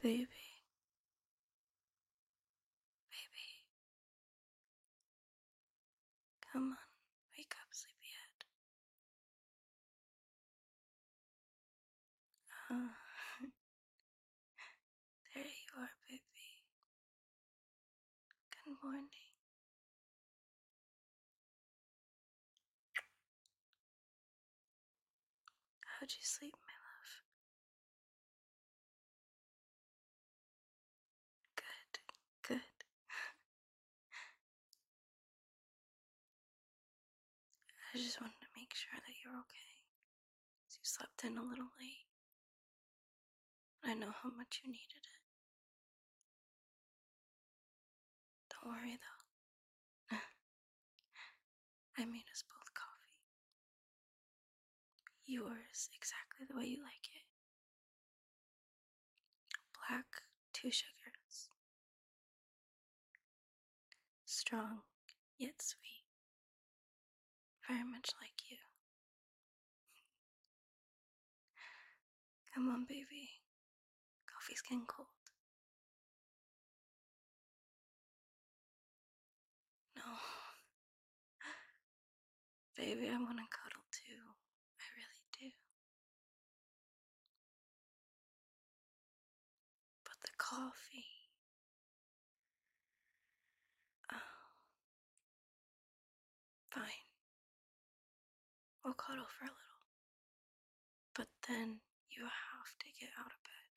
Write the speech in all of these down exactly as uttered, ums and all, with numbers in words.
Baby, baby, come on, wake up, sleepyhead. Uh, there you are, baby. Good morning. How'd you sleep, my love? Good, good. I just wanted to make sure that you're okay. You slept in a little late. I know how much you needed it. Don't worry though. I made us both coffee. Yours exactly the way you like it. Black, two sugars. Strong, yet sweet. Very much like you. Come on, baby. Coffee's getting cold. No. Baby, I want to cuddle too. I really do. But the coffee. Oh. Fine. We'll cuddle for a little. But then you have to get out of bed.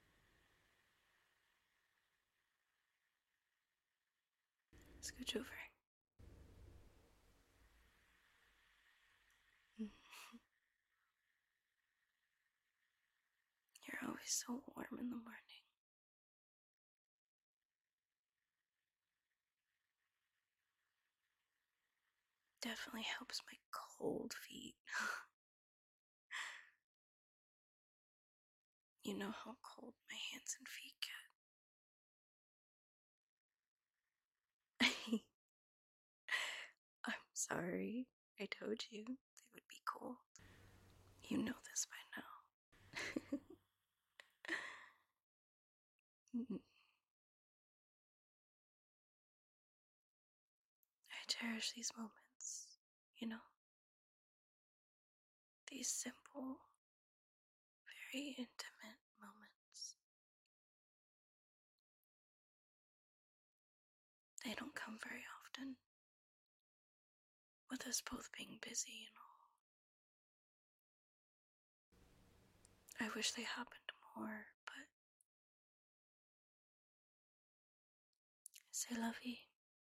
Scooch over. You're always so warm in the morning. Definitely helps my cold feet. You know how cold my hands and feet get. I'm sorry. I told you they would be cold. You know this by now. I cherish these moments, you know? These simple, very intimate moments. They don't come very often, with us both being busy and all. I wish they happened more, but c'est la vie.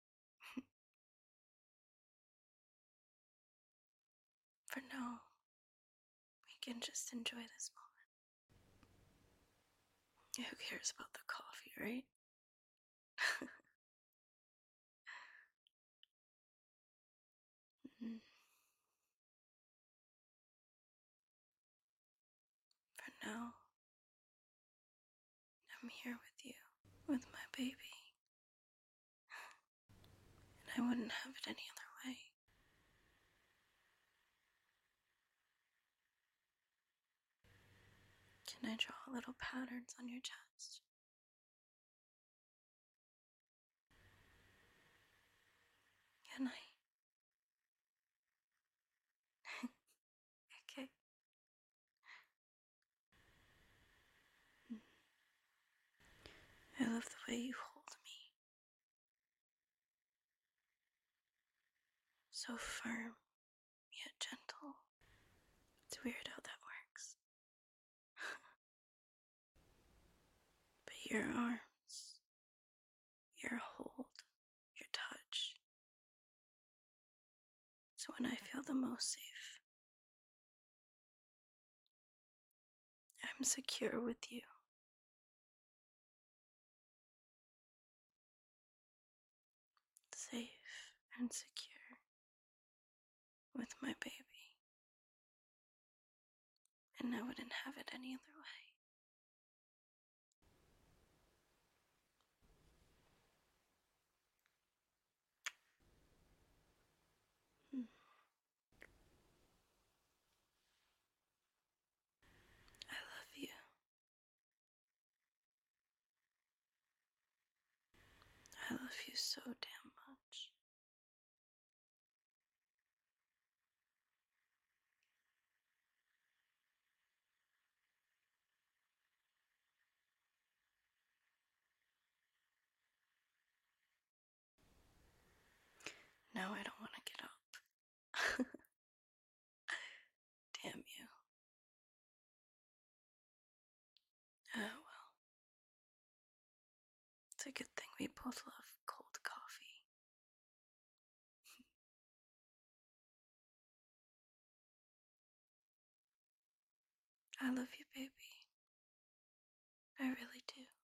For now, we can just enjoy this moment. Who cares about the coffee, right? mm. For now, I'm here with you, with my baby. And I wouldn't have it any other way. Can I draw little patterns on your chest? Can I? Okay. I love the way you hold me. So firm, yet gentle. It's weird how that works. But your arms, your hold, your touch. It's when I feel the most safe. I'm secure with you. Safe and secure with my baby. And I wouldn't have it any other way. Hmm. I love you. love you so damn much. Now I don't want to get up. Damn you. Oh well. It's a good thing we both love cold coffee. I love you, baby. I really do.